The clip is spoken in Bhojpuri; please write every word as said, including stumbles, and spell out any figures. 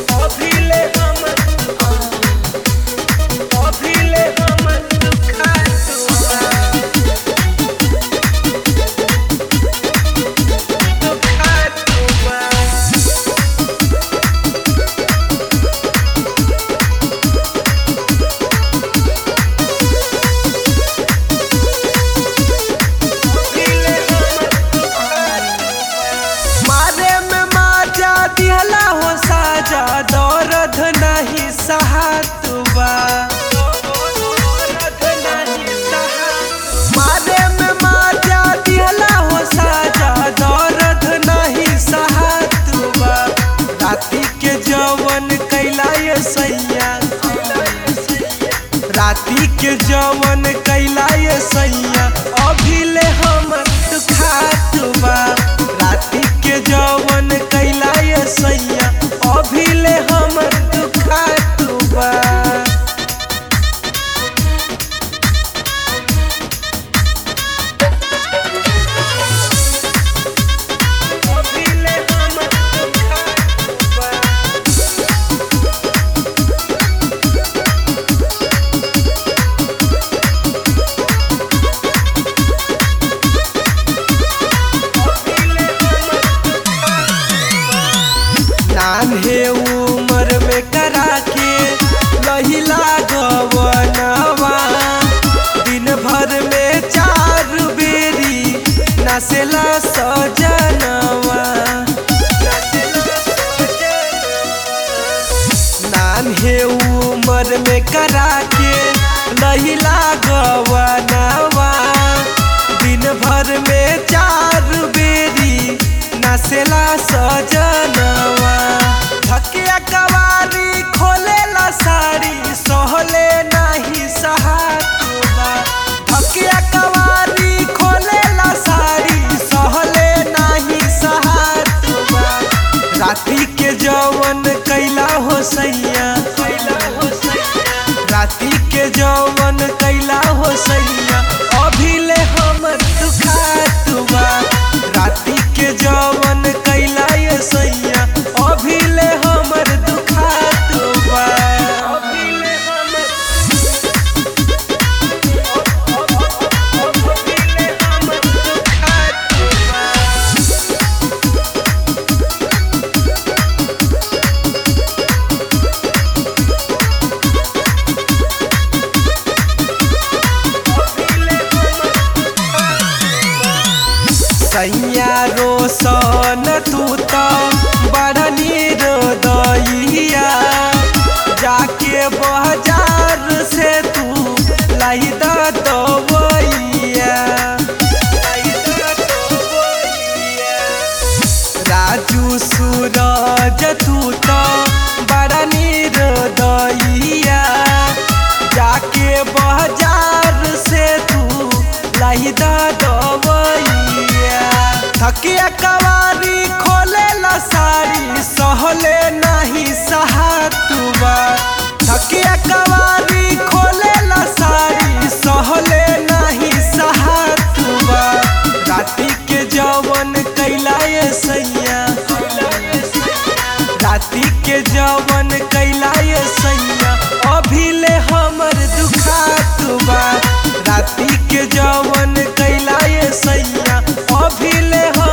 अभिले हमर अभिले हमर दुखात बा दुखात बा मारे में माजा दिहला हो साजा दर्द नहीं सहात बा मारे में माजा दिहला हो साजा दर्द नहीं सहात बा राती के जवन कैला ये सैया राती के जवन कैला ये सैया अभिले हमर दुखात बा राती के जवन कैला ये सैया अभिले हमर दुखात बा अभिले हमर दुखात बा नान्हे उमर में करा के लहिला गवनवा दिन भर में चार बेरी नसेला सजनवा नान्हे उमर में करा के लहिला गवनवा दिन भर में चार बेरी नसेला सजनवा धकिया कवारी खोलेला साड़ी सहले नहीं सहात बा धकिया कवारी खोलेला साड़ी सहले नहीं सहात बा राती के जवन कैला हो सैया राती के जवन कैला हो सैया अभिले हमर दुखात बा राती के जवन कैला ये सैया अभिले हमर दुखात बा अभिले हमर अभिले हमर दुखात बा सैया रोशन तू तो बढ़नी रोदैया जाके बाजार से तू लाई दवैया राजू सूरज तू तो बढ़नी रोदैया जाके बाजार से तू लाई दवैया थकिया कवारी खोलेला साड़ी सहले नहीं सहात बा थकिया कवारी खोलेला साड़ी सहले नहीं सहात बा राती के जवन कैला ये सैया राती के जवन कैला ये सैया अभिले हमर दुखात बा राती के जवन कैला ये सैया अभिले